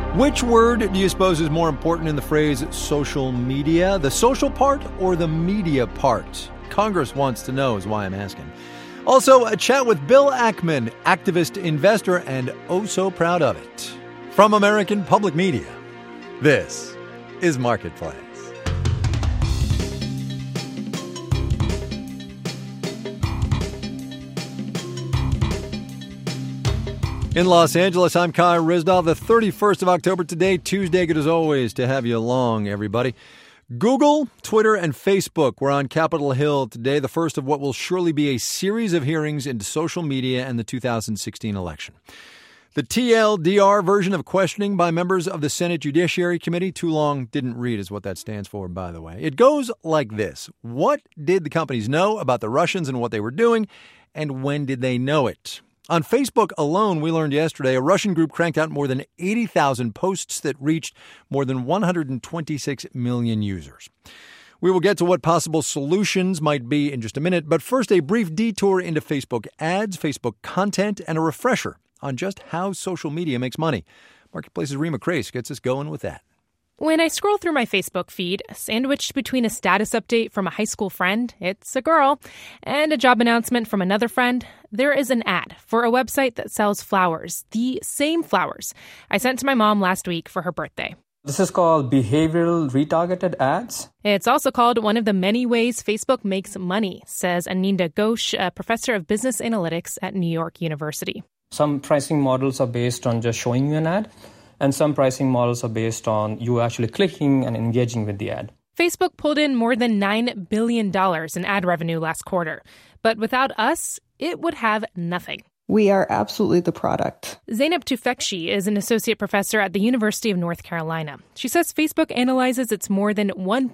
Which word do you suppose is more important in the phrase social media? The social part or the media part? Congress wants to know is why I'm asking. Also, a chat with Bill Ackman, activist, investor, and oh so proud of it. From American Public Media, this is Marketplace. In Los Angeles, I'm Kai Ryssdal, the 31st of October today, Tuesday. Good as always to have you along, everybody. Google, Twitter, and Facebook were on Capitol Hill today, the first of what will surely be a series of hearings into social media and the 2016 election. The TLDR version of questioning by members of the Senate Judiciary Committee, too long didn't read is what that stands for, by the way. It goes like this. What did the companies know about the Russians and what they were doing, and when did they know it? On Facebook alone, we learned yesterday, a Russian group cranked out more than 80,000 posts that reached more than 126 million users. We will get to what possible solutions might be in just a minute, but first a brief detour into Facebook ads, Facebook content, and a refresher on just how social media makes money. Marketplace's Rima Crace gets us going with that. When I scroll through my Facebook feed, sandwiched between a status update from a high school friend, it's a girl, and a job announcement from another friend, there is an ad for a website that sells flowers, the same flowers I sent to my mom last week for her birthday. This is called behavioral retargeted ads. It's also called one of the many ways Facebook makes money, says Aninda Ghosh, a professor of business analytics at New York University. Some pricing models are based on just showing you an ad, and some pricing models are based on you actually clicking and engaging with the ad. Facebook pulled in more than $9 billion in ad revenue last quarter. But without us, it would have nothing. We are absolutely the product. Zeynep Tufekci is an associate professor at the University of North Carolina. She says Facebook analyzes its more than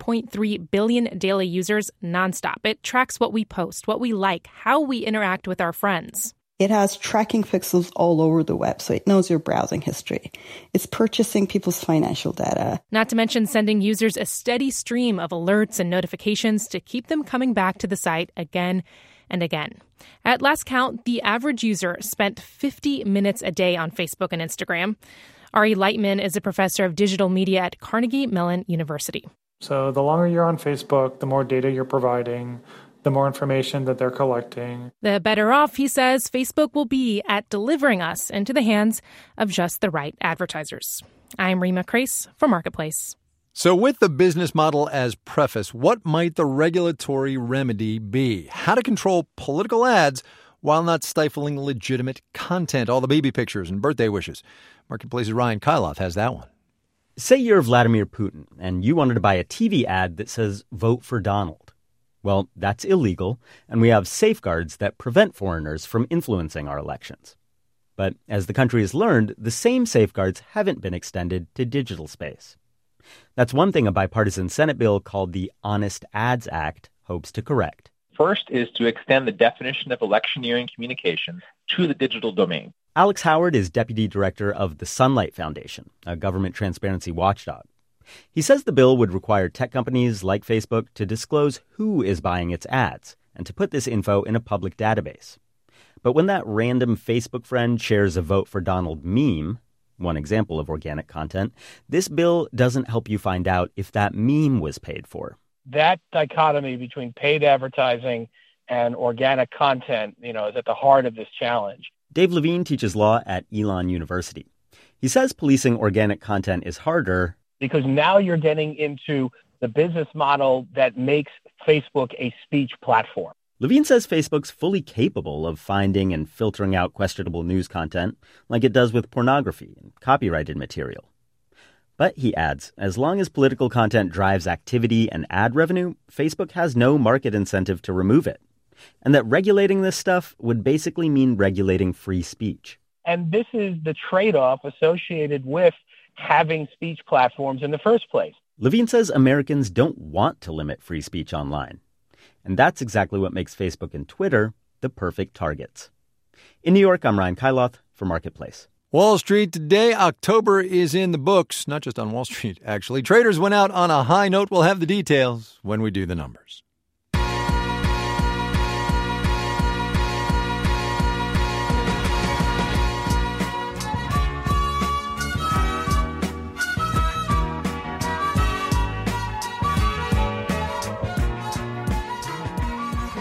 1.3 billion daily users nonstop. It tracks what we post, what we like, how we interact with our friends. It has tracking pixels all over the web, so it knows your browsing history. It's purchasing people's financial data. Not to mention sending users a steady stream of alerts and notifications to keep them coming back to the site again and again. At last count, the average user spent 50 minutes a day on Facebook and Instagram. Ari Lightman is a professor of digital media at Carnegie Mellon University. So the longer you're on Facebook, the more data you're providing, the more information that they're collecting. The better off, he says, Facebook will be at delivering us into the hands of just the right advertisers. I'm Rima Crace for Marketplace. So with the business model as preface, what might the regulatory remedy be? How to control political ads while not stifling legitimate content, all the baby pictures and birthday wishes. Marketplace's Ryan Kailath has that one. Say you're Vladimir Putin and you wanted to buy a TV ad that says, "Vote for Donald." Well, that's illegal, and we have safeguards that prevent foreigners from influencing our elections. But as the country has learned, the same safeguards haven't been extended to digital space. That's one thing a bipartisan Senate bill called the Honest Ads Act hopes to correct. First is to extend the definition of electioneering communications to the digital domain. Alex Howard is deputy director of the Sunlight Foundation, a government transparency watchdog. He says the bill would require tech companies like Facebook to disclose who is buying its ads and to put this info in a public database. But when that random Facebook friend shares a Vote for Donald meme, one example of organic content, this bill doesn't help you find out if that meme was paid for. That dichotomy between paid advertising and organic content, is at the heart of this challenge. Dave Levine teaches law at Elon University. He says policing organic content is harder because now you're getting into the business model that makes Facebook a speech platform. Levine says Facebook's fully capable of finding and filtering out questionable news content, like it does with pornography and copyrighted material. But, he adds, as long as political content drives activity and ad revenue, Facebook has no market incentive to remove it. And that regulating this stuff would basically mean regulating free speech. And this is the trade-off associated with having speech platforms in the first place. Levine says Americans don't want to limit free speech online. And that's exactly what makes Facebook and Twitter the perfect targets. In New York, I'm Ryan Kailath for Marketplace. Wall Street today. October is in the books, not just on Wall Street, actually. Traders went out on a high note. We'll have the details when we do the numbers.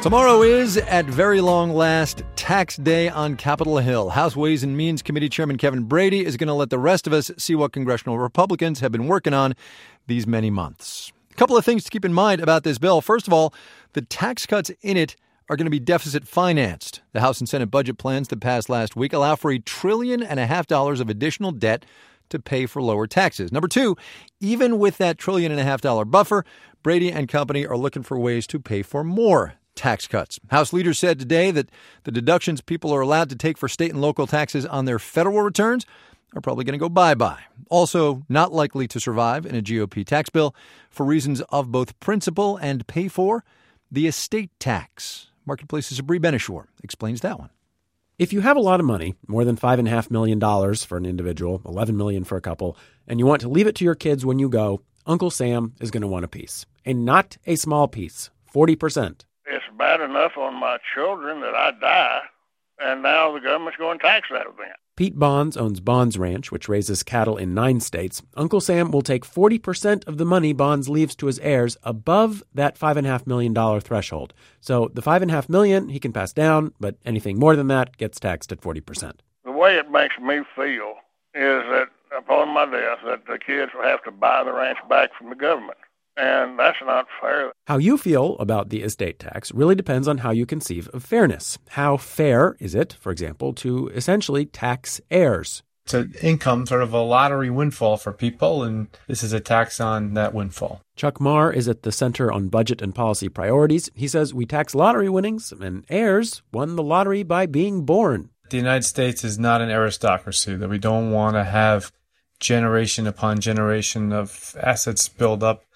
Tomorrow is, at very long last, tax day on Capitol Hill. House Ways and Means Committee Chairman Kevin Brady is going to let the rest of us see what congressional Republicans have been working on these many months. A couple of things to keep in mind about this bill. First of all, the tax cuts in it are going to be deficit financed. The House and Senate budget plans that passed last week allow for $1.5 trillion of additional debt to pay for lower taxes. Number two, even with that $1.5 trillion buffer, Brady and company are looking for ways to pay for more tax cuts. House leaders said today that the deductions people are allowed to take for state and local taxes on their federal returns are probably going to go bye-bye. Also, not likely to survive in a GOP tax bill for reasons of both principle and pay for, the estate tax. Marketplace's Sabri Benishore explains that one. If you have a lot of money, more than $5.5 million for an individual, $11 million for a couple, and you want to leave it to your kids when you go, Uncle Sam is going to want a piece. And not a small piece, 40%. It's bad enough on my children that I die, and now the government's going to tax that event. Pete Bonds owns Bonds Ranch, which raises cattle in 9 states. Uncle Sam will take 40% of the money Bonds leaves to his heirs above that $5.5 million threshold. So the $5.5 million he can pass down, but anything more than that gets taxed at 40%. The way it makes me feel is that upon my death, that the kids will have to buy the ranch back from the government. And that's not fair. How you feel about the estate tax really depends on how you conceive of fairness. How fair is it, for example, to essentially tax heirs? It's an income, sort of a lottery windfall for people, and this is a tax on that windfall. Chuck Marr is at the Center on Budget and Policy Priorities. He says we tax lottery winnings, and heirs won the lottery by being born. The United States is not an aristocracy, that we don't want to have generation upon generation of assets build up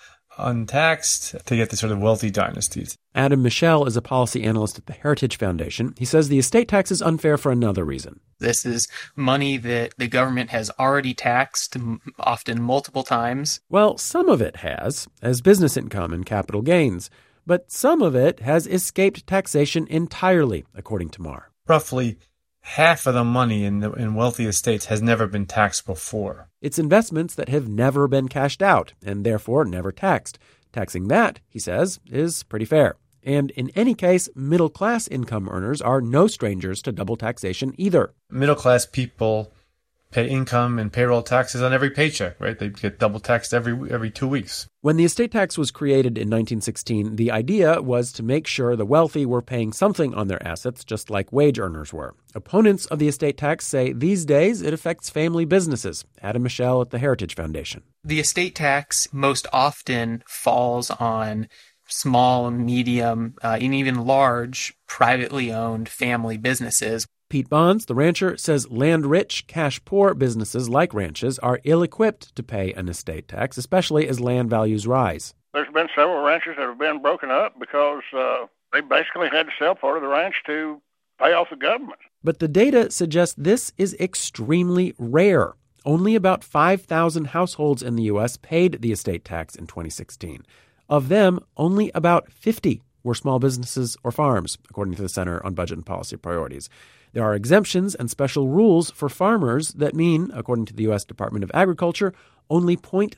untaxed to get the sort of wealthy dynasties. Adam Michel is a policy analyst at the Heritage Foundation. He says the estate tax is unfair for another reason. This is money that the government has already taxed, often multiple times. Well, some of it has, as business income and capital gains. But some of it has escaped taxation entirely, according to Marr. Roughly half of the money in wealthy estates has never been taxed before. It's investments that have never been cashed out and therefore never taxed. Taxing that, he says, is pretty fair. And in any case, middle-class income earners are no strangers to double taxation either. Middle-class people pay income and payroll taxes on every paycheck, right? They get double taxed every 2 weeks. When the estate tax was created in 1916, the idea was to make sure the wealthy were paying something on their assets, just like wage earners were. Opponents of the estate tax say these days it affects family businesses. Adam Michel at the Heritage Foundation. The estate tax most often falls on small, medium, and even large privately owned family businesses. Pete Bonds, the rancher, says land-rich, cash-poor businesses like ranches are ill-equipped to pay an estate tax, especially as land values rise. There's been several ranches that have been broken up because they basically had to sell part of the ranch to pay off the government. But the data suggests this is extremely rare. Only about 5,000 households in the U.S. paid the estate tax in 2016. Of them, only about 50 were small businesses or farms, according to the Center on Budget and Policy Priorities. There are exemptions and special rules for farmers that mean, according to the U.S. Department of Agriculture, only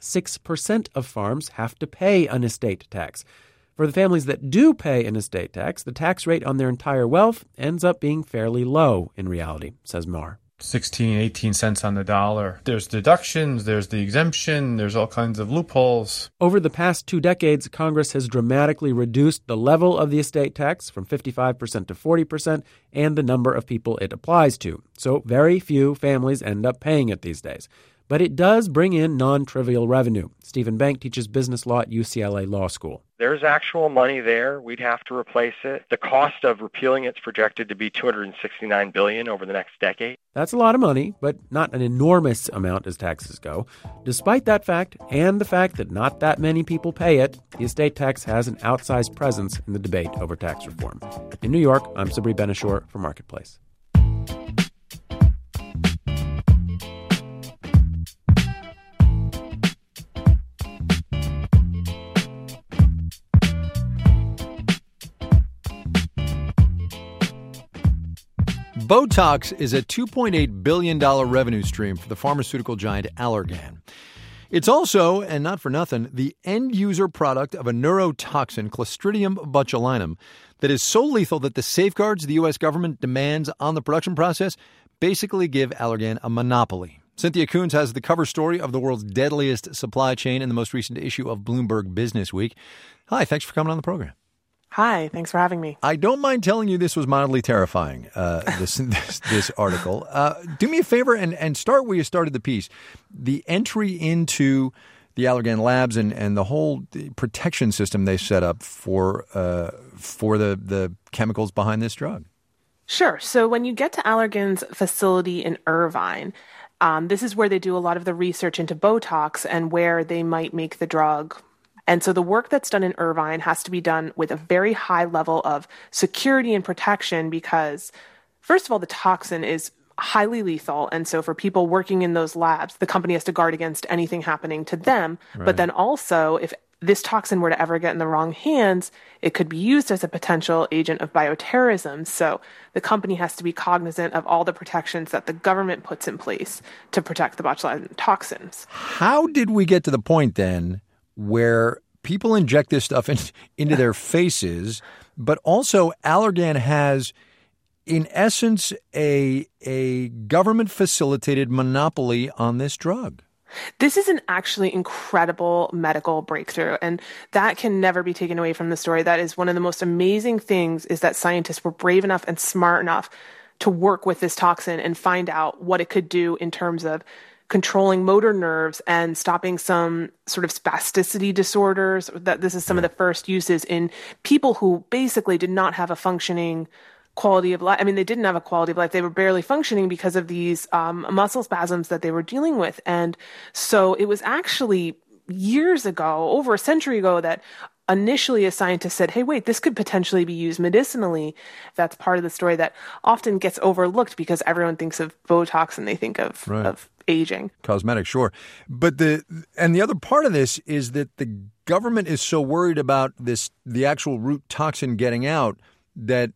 0.6% of farms have to pay an estate tax. For the families that do pay an estate tax, the tax rate on their entire wealth ends up being fairly low in reality, says Marr. 16, 18 cents on the dollar. There's deductions, there's the exemption, there's all kinds of loopholes. Over the past 2 decades, Congress has dramatically reduced the level of the estate tax from 55% to 40% and the number of people it applies to. So very few families end up paying it these days. But it does bring in non-trivial revenue. Stephen Bank teaches business law at UCLA Law School. There's actual money there. We'd have to replace it. The cost of repealing it's projected to be $269 billion over the next decade. That's a lot of money, but not an enormous amount as taxes go. Despite that fact, and the fact that not that many people pay it, the estate tax has an outsized presence in the debate over tax reform. In New York, I'm Sabri Benishore for Marketplace. Botox is a $2.8 billion revenue stream for the pharmaceutical giant Allergan. It's also, and not for nothing, the end-user product of a neurotoxin, Clostridium botulinum, that is so lethal that the safeguards the U.S. government demands on the production process basically give Allergan a monopoly. Cynthia Koons has the cover story of the world's deadliest supply chain in the most recent issue of Bloomberg Business Week. Hi, thanks for coming on the program. Hi, thanks for having me. I don't mind telling you this was mildly terrifying, this article. Do me a favor and start where you started the piece. The entry into the Allergan labs and the whole protection system they set up for the chemicals behind this drug. Sure. So when you get to Allergan's facility in Irvine, this is where they do a lot of the research into Botox and where they might make the drug. And so the work that's done in Irvine has to be done with a very high level of security and protection because, first of all, the toxin is highly lethal. And so for people working in those labs, the company has to guard against anything happening to them. Right. But then also, if this toxin were to ever get in the wrong hands, it could be used as a potential agent of bioterrorism. So the company has to be cognizant of all the protections that the government puts in place to protect the botulinum toxins. How did we get to the point then where people inject this stuff into their faces, but also Allergan has, in essence, a government-facilitated monopoly on this drug? This is an actually incredible medical breakthrough, and that can never be taken away from the story. That is one of the most amazing things, is that scientists were brave enough and smart enough to work with this toxin and find out what it could do in terms of controlling motor nerves and stopping some sort of spasticity disorders. That this is some of the first uses in people who basically did not have a functioning quality of life. I mean, they didn't have a quality of life. They were barely functioning because of these muscle spasms that they were dealing with. And so it was actually years ago, over a century ago, that initially a scientist said, hey, wait, this could potentially be used medicinally. That's part of the story that often gets overlooked because everyone thinks of Botox and they think of aging. Cosmetic, sure. But the other part of this is that the government is so worried about the actual root toxin getting out, that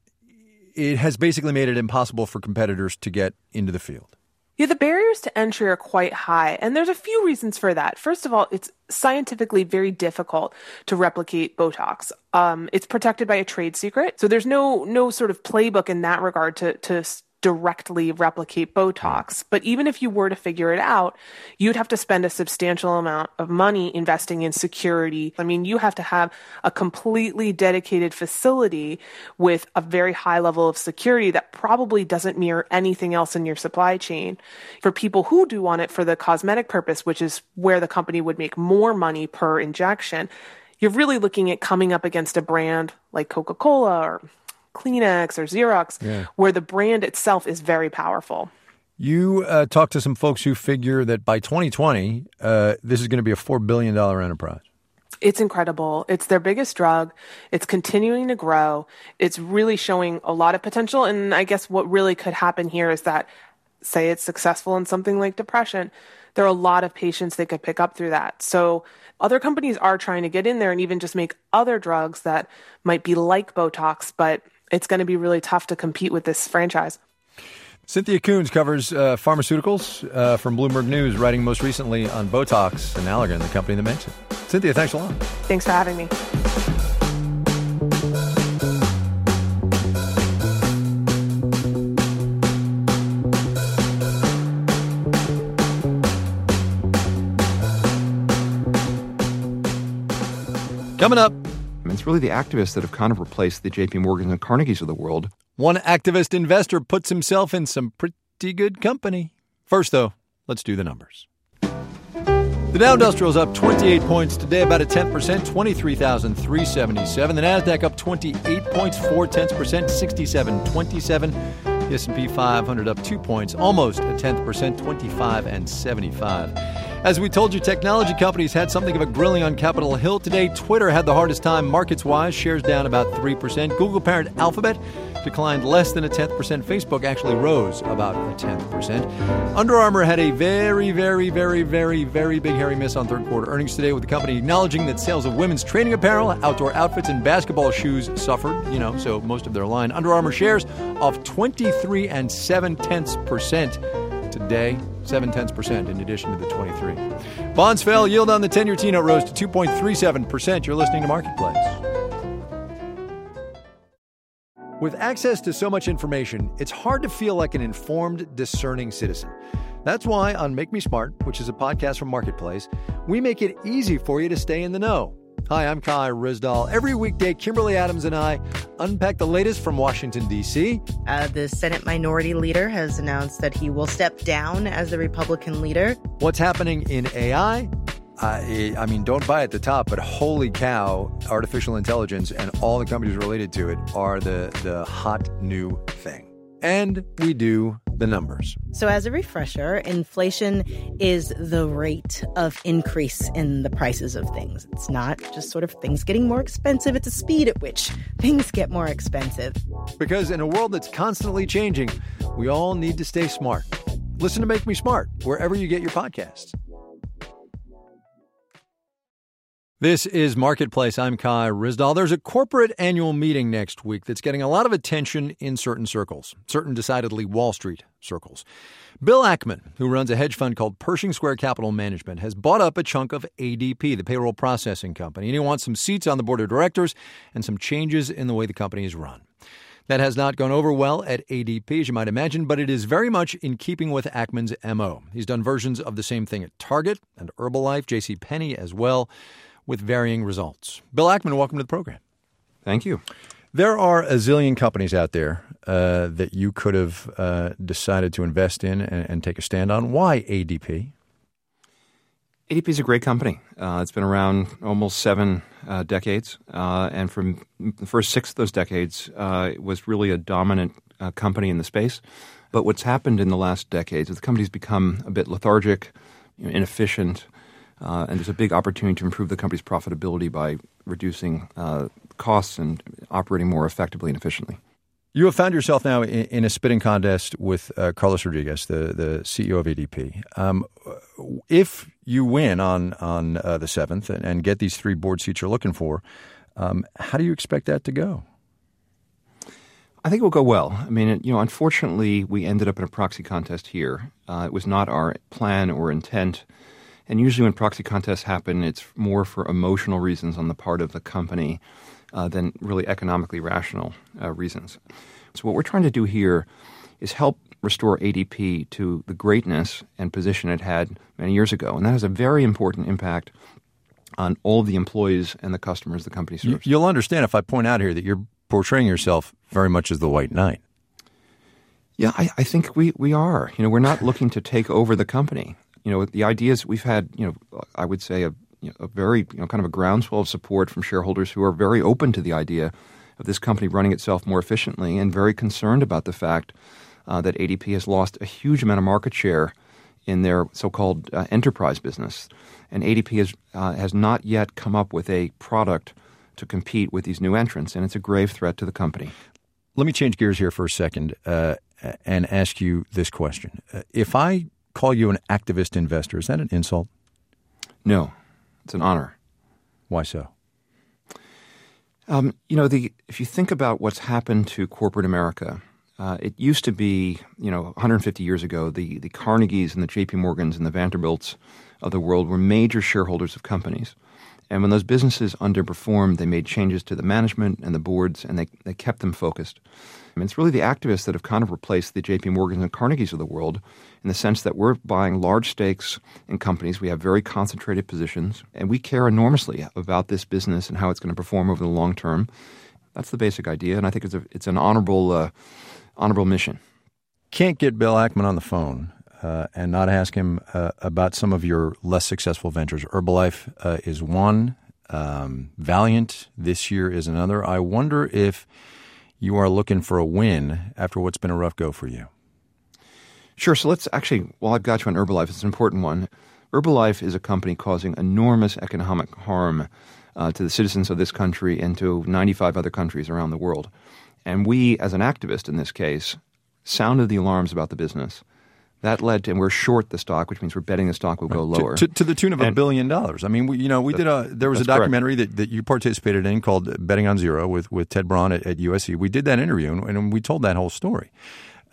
it has basically made it impossible for competitors to get into the field. Yeah, the barriers to entry are quite high, and there's a few reasons for that. First of all, it's scientifically very difficult to replicate Botox. It's protected by a trade secret, so there's no sort of playbook in that regard to directly replicate Botox. But even if you were to figure it out, you'd have to spend a substantial amount of money investing in security. I mean, you have to have a completely dedicated facility with a very high level of security that probably doesn't mirror anything else in your supply chain. For people who do want it for the cosmetic purpose, which is where the company would make more money per injection, you're really looking at coming up against a brand like Coca-Cola or Kleenex or Xerox, where the brand itself is very powerful. You talked to some folks who figure that by 2020, this is going to be a $4 billion enterprise. It's incredible. It's their biggest drug. It's continuing to grow. It's really showing a lot of potential. And I guess what really could happen here is that, say it's successful in something like depression, there are a lot of patients they could pick up through that. So other companies are trying to get in there and even just make other drugs that might be like Botox, but it's going to be really tough to compete with this franchise. Cynthia Koons covers pharmaceuticals from Bloomberg News, writing most recently on Botox and Allergan, the company that makes it. Cynthia, thanks a lot. Thanks for having me. Coming up. It's really the activists that have kind of replaced the JP Morgans and Carnegies of the world. One activist investor puts himself in some pretty good company. First, though, let's do the numbers. The Dow Industrial is up 28 points today, about a 10%, 23,377. The Nasdaq up 28 points, 0.4%, 67.27. The S&P 500 up 2 points, almost a 10%, 25.75. As we told you, technology companies had something of a grilling on Capitol Hill today. Twitter had the hardest time markets-wise, shares down about 3%. Google parent Alphabet declined less than a 10%. Facebook actually rose about a 10%. Under Armour had a very, very, very, very, very big hairy miss on third quarter earnings today, with the company acknowledging that sales of women's training apparel, outdoor outfits, and basketball shoes suffered, so most of their line. Under Armour shares off 23 7/10% today. 0.7% in addition to the 23. Bonds fell. Yield on the 10-year T-note rose to 2.37%. You're listening to Marketplace. With access to so much information, it's hard to feel like an informed, discerning citizen. That's why on Make Me Smart, which is a podcast from Marketplace, we make it easy for you to stay in the know. Hi, I'm Kai Ryssdal. Every weekday, Kimberly Adams and I unpack the latest from Washington, D.C. The Senate Minority Leader has announced that he will step down as the Republican leader. What's happening in AI? I mean, don't buy at the top, but holy cow, artificial intelligence and all the companies related to it are the hot new thing. And we do the numbers. So as a refresher, inflation is the rate of increase in the prices of things. It's not just sort of things getting more expensive. It's the speed at which things get more expensive. Because in a world that's constantly changing, we all need to stay smart. Listen to Make Me Smart wherever you get your podcasts. This is Marketplace. I'm Kai Ryssdal. There's a corporate annual meeting next week that's getting a lot of attention in certain circles, certain decidedly Wall Street circles. Bill Ackman, who runs a hedge fund called Pershing Square Capital Management, has bought up a chunk of ADP, the payroll processing company, and he wants some seats on the board of directors and some changes in the way the company is run. That has not gone over well at ADP, as you might imagine, but it is very much in keeping with Ackman's MO. He's done versions of the same thing at Target and Herbalife, JCPenney as well, with varying results. Bill Ackman, welcome to the program. Thank you. There are a zillion companies out there that you could have decided to invest in and take a stand on. Why ADP? ADP is a great company. It's been around almost 7 decades, and from the first 6 of those decades, it was really a dominant company in the space. But what's happened in the last decades is the company's become a bit lethargic, inefficient, and there's a big opportunity to improve the company's profitability by reducing costs and operating more effectively and efficiently. You have found yourself now in a spitting contest with Carlos Rodriguez, the CEO of ADP. If you win on the 7th and get these 3 board seats you're looking for, how do you expect that to go? I think it will go well. I mean, unfortunately, we ended up in a proxy contest here. It was not our plan or intent. And usually when proxy contests happen, it's more for emotional reasons on the part of the company than really economically rational reasons. So what we're trying to do here is help restore ADP to the greatness and position it had many years ago. And that has a very important impact on all of the employees and the customers the company serves. You'll understand if I point out here that you're portraying yourself very much as the white knight. Yeah, I think we are. We're not looking to take over the company. The ideas we've had, I would say a very, kind of a groundswell of support from shareholders who are very open to the idea of this company running itself more efficiently and very concerned about the fact that ADP has lost a huge amount of market share in their so-called enterprise business. And ADP has not yet come up with a product to compete with these new entrants, and it's a grave threat to the company. Let me change gears here for a second and ask you this question. If I call you an activist investor, is that an insult? No, it's an honor. Why so? If you think about what's happened to corporate America, it used to be, 150 years ago, the Carnegies and the J.P. Morgans and the Vanderbilts of the world were major shareholders of companies. And when those businesses underperformed, they made changes to the management and the boards, and they kept them focused. I mean, it's really the activists that have kind of replaced the J.P. Morgans and Carnegies of the world in the sense that we're buying large stakes in companies. We have very concentrated positions, and we care enormously about this business and how it's going to perform over the long term. That's the basic idea, and I think it's an honorable mission. Can't get Bill Ackman on the phone and not ask him about some of your less successful ventures. Herbalife is one. Valiant this year is another. I wonder if you are looking for a win after what's been a rough go for you. Sure. So let's actually, while I've got you on Herbalife, it's an important one. Herbalife is a company causing enormous economic harm to the citizens of this country and to 95 other countries around the world. And we, as an activist in this case, sounded the alarms about the business. That led to, and we're short the stock, which means we're betting the stock will go lower. To the tune of $1 billion. I mean, there was a documentary that you participated in called Betting on Zero with Ted Braun at USC. We did that interview, and we told that whole story.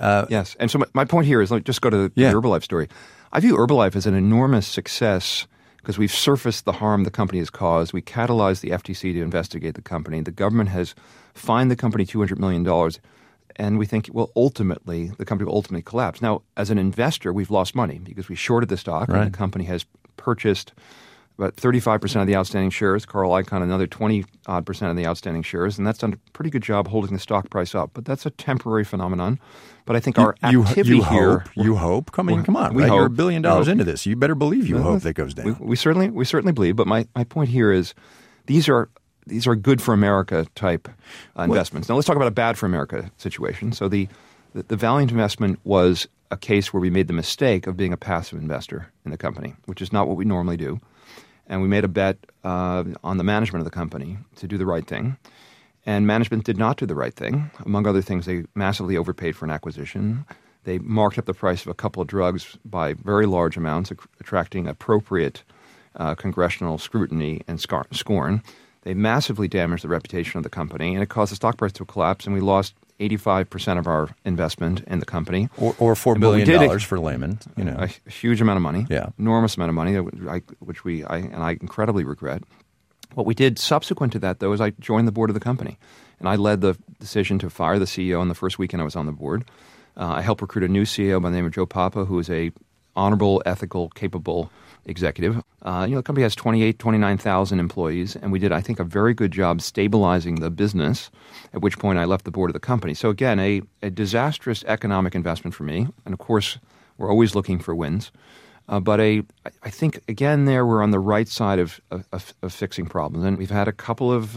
Yes. And so my point here is, let me just go to the Herbalife story. I view Herbalife as an enormous success because we've surfaced the harm the company has caused. We catalyzed the FTC to investigate the company. The government has fined the company $200 million. And we think, well, ultimately, the company will ultimately collapse. Now, as an investor, we've lost money because we shorted the stock. Right. And the company has purchased about 35% of the outstanding shares. Carl Icahn, another 20-odd% of the outstanding shares. And that's done a pretty good job holding the stock price up. But that's a temporary phenomenon. But I think our activity here... You hope? Come on, right? You're $1 billion into this. You better believe you hope that goes down. We certainly believe. But my point here is these are good for America type investments. Now let's talk about a bad for America situation. So the Valiant investment was a case where we made the mistake of being a passive investor in the company, which is not what we normally do. And we made a bet on the management of the company to do the right thing. And management did not do the right thing. Among other things, they massively overpaid for an acquisition. They marked up the price of a couple of drugs by very large amounts, attracting appropriate congressional scrutiny and scorn. They massively damaged the reputation of the company, and it caused the stock price to collapse, and we lost 85% of our investment in the company. Or $4 billion for laymen. A huge amount of money. Yeah. Enormous amount of money, which I incredibly regret. What we did subsequent to that, though, is I joined the board of the company. And I led the decision to fire the CEO on the first weekend I was on the board. I helped recruit a new CEO by the name of Joe Papa, who is a honorable, ethical, capable executive. The company has 29,000 employees, and we did, I think, a very good job stabilizing the business, at which point I left the board of the company. So again, a disastrous economic investment for me. And of course, we're always looking for wins. But I think, again, there we're on the right side of fixing problems. And we've had a couple of,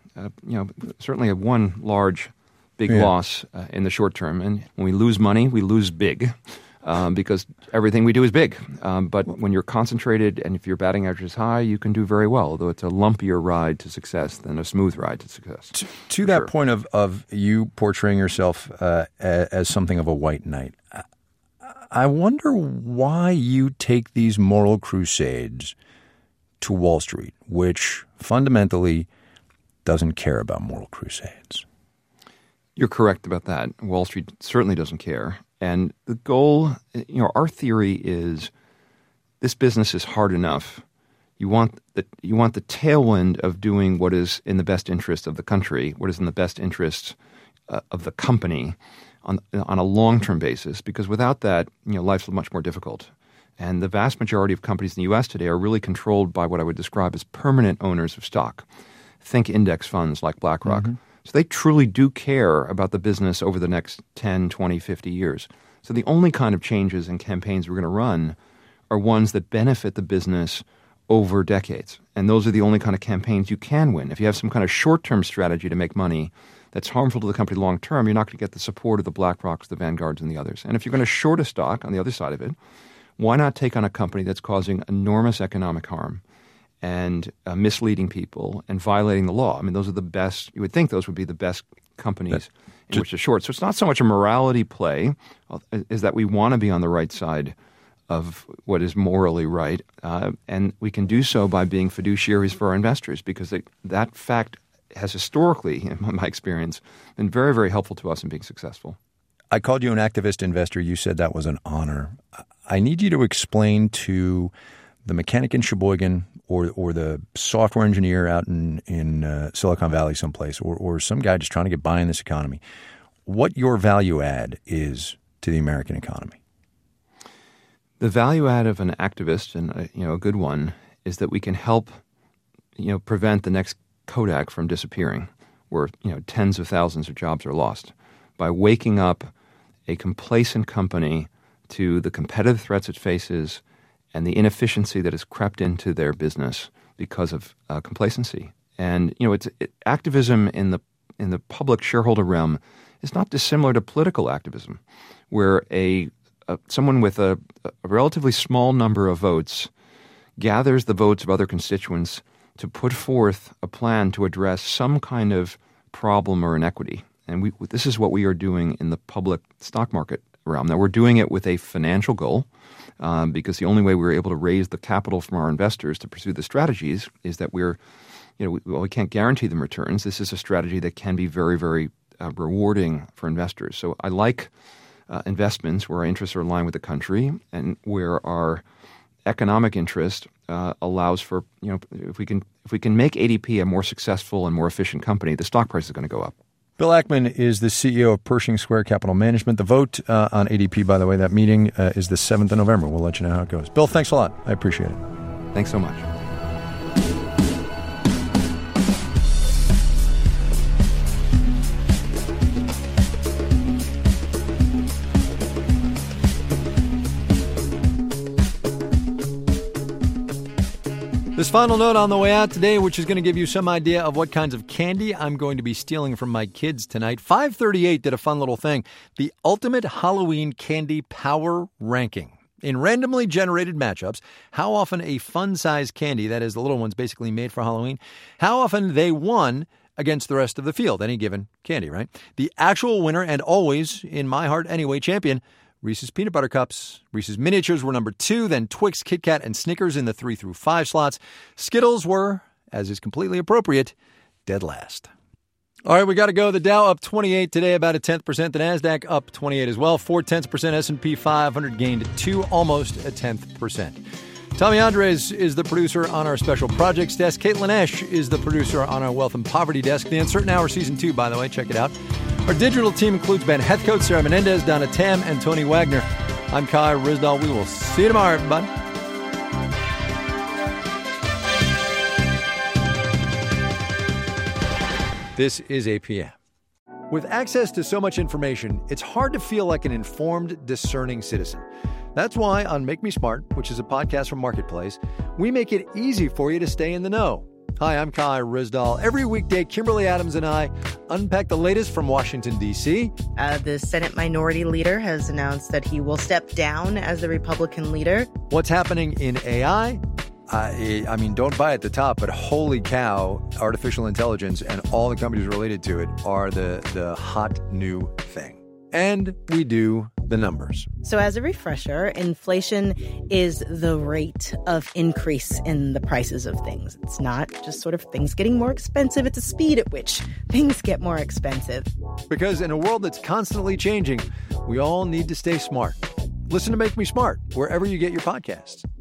certainly one large, big loss in the short term. And when we lose money, we lose big because everything we do is big. But when you're concentrated and if your batting average is high, you can do very well, although it's a lumpier ride to success than a smooth ride to success. To that point of you portraying yourself as something of a white knight, I wonder why you take these moral crusades to Wall Street, which fundamentally doesn't care about moral crusades. You're correct about that. Wall Street certainly doesn't care. And the goal, our theory is this business is hard enough. You want the tailwind of doing what is in the best interest of the country, what is in the best interest of the company on a long-term basis, because without that, life's much more difficult. And the vast majority of companies in the U.S. today are really controlled by what I would describe as permanent owners of stock. Think index funds like BlackRock. Mm-hmm. So they truly do care about the business over the next 10, 20, 50 years. So the only kind of changes and campaigns we're going to run are ones that benefit the business over decades. And those are the only kind of campaigns you can win. If you have some kind of short-term strategy to make money that's harmful to the company long-term, you're not going to get the support of the BlackRocks, the Vanguards, and the others. And if you're going to short a stock on the other side of it, why not take on a company that's causing enormous economic harm and misleading people and violating the law? I mean, those are the best, you would think those would be the best companies in which to short. So it's not so much a morality play, is that we want to be on the right side of what is morally right. And we can do so by being fiduciaries for our investors, because that fact has historically, in my experience, been very, very helpful to us in being successful. I called you an activist investor. You said that was an honor. I need you to explain to the mechanic in Sheboygan or the software engineer out in Silicon Valley someplace or some guy just trying to get by in this economy what your value add is to the American economy. The value add of an activist, and a good one, is that we can help prevent the next Kodak from disappearing, where tens of thousands of jobs are lost, by waking up a complacent company to the competitive threats it faces and the inefficiency that has crept into their business because of complacency. And activism in the public shareholder realm is not dissimilar to political activism, where someone with a relatively small number of votes gathers the votes of other constituents to put forth a plan to address some kind of problem or inequity. And this is what we are doing in the public stock market realm. Now, we're doing it with a financial goal, because the only way we're able to raise the capital from our investors to pursue the strategies is that we can't guarantee them returns. This is a strategy that can be very, very rewarding for investors. So I like investments where our interests are aligned with the country and where our economic interest allows for, if we can make ADP a more successful and more efficient company, the stock price is going to go up. Bill Ackman is the CEO of Pershing Square Capital Management. The vote on ADP, by the way, that meeting is the 7th of November. We'll let you know how it goes. Bill, thanks a lot. I appreciate it. Thanks so much. This final note on the way out today, which is going to give you some idea of what kinds of candy I'm going to be stealing from my kids tonight. 538 did a fun little thing. The Ultimate Halloween Candy Power Ranking. In randomly generated matchups, how often a fun-sized candy, that is the little ones basically made for Halloween, how often they won against the rest of the field, any given candy, right? The actual winner, and always, in my heart anyway, champion, Reese's Peanut Butter Cups. Reese's Miniatures were number 2, then Twix, Kit Kat, and Snickers in the 3 through 5 slots. Skittles were, as is completely appropriate, dead last. All right, we got to go. The Dow up 28 today, about 0.1%. The NASDAQ up 28 as well, 0.4%. S&P 500 gained 2, almost 0.1%. Tommy Andres is the producer on our Special Projects desk. Caitlin Esch is the producer on our Wealth and Poverty desk. The Uncertain Hour Season 2, by the way, check it out. Our digital team includes Ben Heathcote, Sarah Menendez, Donna Tam, and Tony Wagner. I'm Kai Ryssdal. We will see you tomorrow, everybody. This is APM. With access to so much information, it's hard to feel like an informed, discerning citizen. That's why on Make Me Smart, which is a podcast from Marketplace, we make it easy for you to stay in the know. Hi, I'm Kai Ryssdal. Every weekday, Kimberly Adams and I unpack the latest from Washington, D.C. The Senate Minority Leader has announced that he will step down as the Republican leader. What's happening in AI? I mean, don't buy at the top, but holy cow, artificial intelligence and all the companies related to it are the hot new thing. And we do the numbers. So as a refresher, inflation is the rate of increase in the prices of things. It's not just sort of things getting more expensive. It's the speed at which things get more expensive. Because in a world that's constantly changing, we all need to stay smart. Listen to Make Me Smart wherever you get your podcasts.